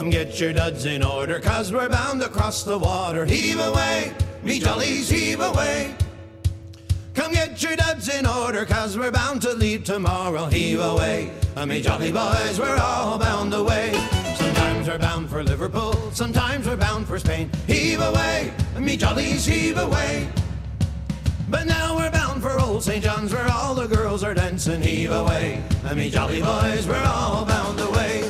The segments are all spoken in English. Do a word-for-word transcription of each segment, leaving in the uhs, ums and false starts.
Come get your duds in order, 'cause we're bound to cross the water. Heave away, me jollies, heave away. Come get your duds in order, 'cause we're bound to leave tomorrow. Heave away, me jolly boys, we're all bound away. Sometimes we're bound for Liverpool, sometimes we're bound for Spain. Heave away, me jollies, heave away. But now we're bound for old Saint John's, where all the girls are dancing. Heave away, me jolly boys, we're all bound away.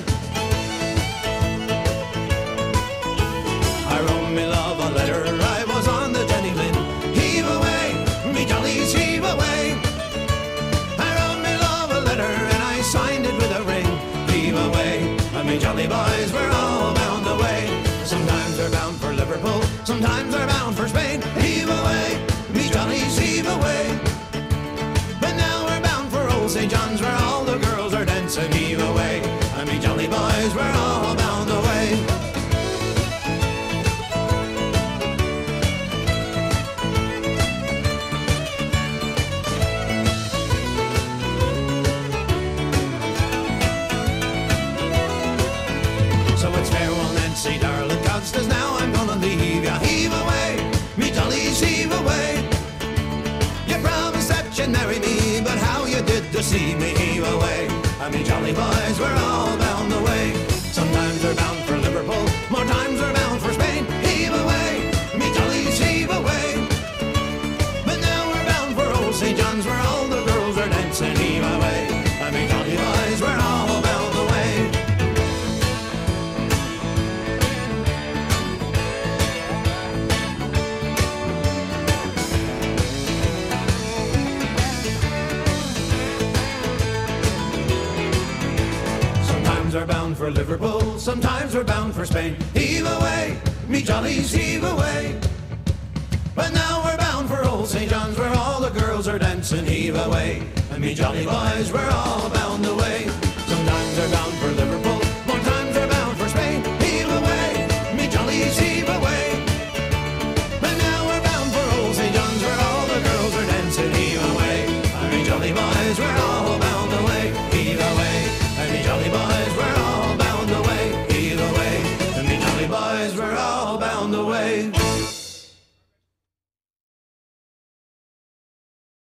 I wrote me love a letter, I was on the Jenny Lind. Heave away, me jollies, heave away. I wrote me love a letter and I signed it with a ring. Heave away, me jolly boys, we're all bound away. Sometimes we're bound for Liverpool, sometimes we're bound for Spain. Heave away, me jollies, heave away. But now we're bound for old Saint John's, where all the girls are dancing. Heave away, me jolly boys, we're all bound away. So it's farewell, Nancy, darling, 'cause now I'm gonna leave ya. Heave away, me jollies, heave away. You promised that you'd marry me, but how you did deceive me. Heave away, me jolly boys, we're all bound away. Sometimes we're bound for Liverpool, more times we're bound for Spain. Heave away, me jollies, heave away. But now we're bound for old Saint John's, where all the girls are dancing. Heave away, me jolly boys, we're all bound away. Sometimes we're bound for Liverpool, sometimes we're bound for Spain. Heave away, me jollies, heave away. But now we're bound for old Saint John's, where all the girls are dancing. Heave away, me jolly boys, we're all bound away. Sometimes we're bound for Liverpool,